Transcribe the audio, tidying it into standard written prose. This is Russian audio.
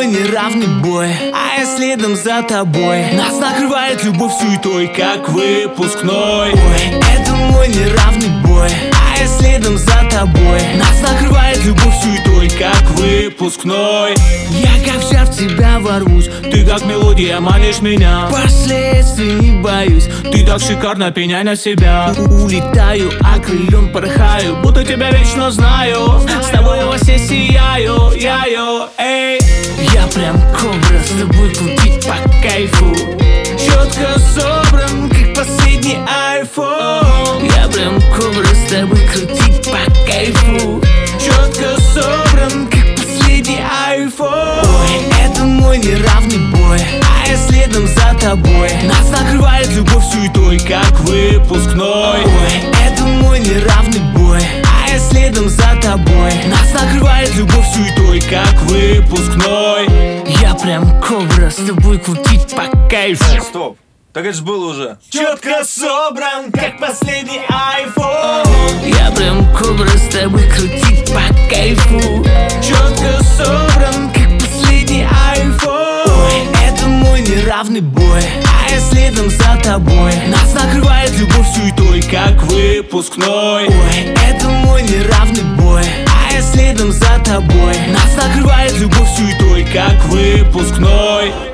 неравный бой, а я следом за тобой. Нас накрывает любовь суетой, как выпускной. Ой, это мой неравный бой, а я следом за тобой. Нас накрывает любовь суетой, как выпускной. Я как вся в тебя ворвусь, ты как мелодия манишь меня. Последствий не боюсь, ты так шикарно, пеняй на себя. Улетаю, окрылен порхаю, будто тебя вечно знаю. С тобой я во все сияю, эй. Я прям кобра, с тобой крутить по кайфу. Четко собран, как последний айфон. Я прям кобра, с тобой крутить по кайфу. Четко собран, как последний айфон. Ой, это мой неравный бой, а я следом за тобой. Нас накрывает любовь суетой, как выпускной. Ой, это мой неравный бой, а я следом за тобой. Нас накрывает любовь суетой, как выпускной. Я прям кобра, с тобой крутить по кайфу. Стоп, так это ж было уже. Четко собран, как последний айфон. Я прям кобра, с тобой крутить по кайфу. Четко собран, как последний айфон. Ой, это мой неравный бой, а я следом за тобой. Нас накрывает любовь суетой, как выпускной. Ой, это мой неравный бой, а я следом за тобой. Нас накрывает любовь суетой, как выпускной.